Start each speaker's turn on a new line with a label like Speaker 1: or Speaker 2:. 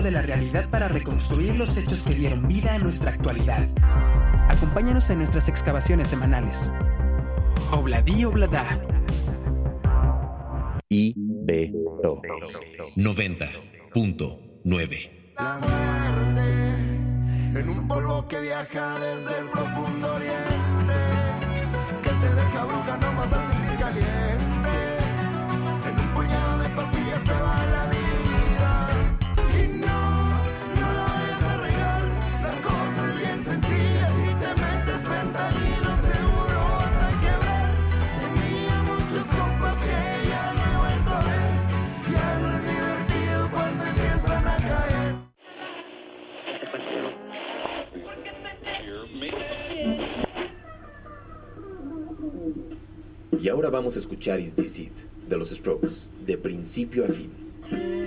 Speaker 1: de la realidad para reconstruir los hechos que dieron vida a nuestra actualidad. Acompáñanos en nuestras excavaciones semanales. Obladí Obladá.
Speaker 2: Ibero
Speaker 3: 90.9.
Speaker 4: La muerte en un polvo que viaja desde el profundo oriente, que te deja bruja nomás al sentir caliente. En un puñado de pastillas se va la vida. Y no la vayas a regar. La cosa es bien sencilla. Si te metes fentanilo seguro vas a quebrar. Tenía muchos compas que ya no he vuelto a ver. Ya no es divertido cuando empiezan a caer.
Speaker 2: Y ahora vamos a escuchar Is This It, de los Strokes, de principio a fin.